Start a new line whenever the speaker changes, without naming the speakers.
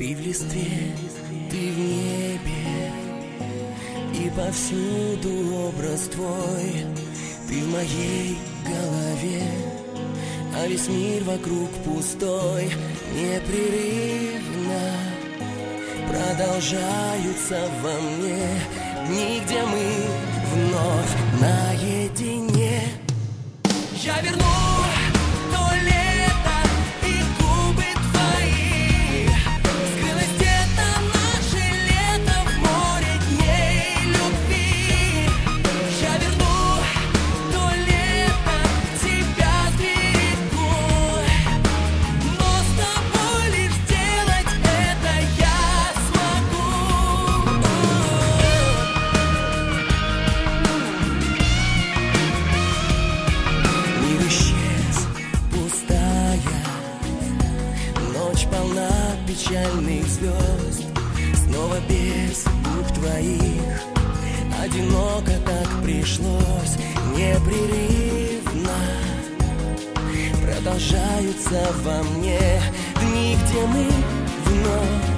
Ты в листве, ты в небе, и повсюду образ твой. Ты в моей голове, а весь мир вокруг пустой. Непрерывно продолжаются во мне дни, где мы вновь наедине. Я верну то лето и губы твои. Скрылось где-то наше лето в море дней любви. Я верну то лето, тебя сберегу. Но с тобой лишь сделать это я смогу. Мир исчез, пустая, ночь полна печальных звезд. Снова без губ твоих, одиноко так пришлось. Непрерывно продолжаются во мне дни, где мы вновь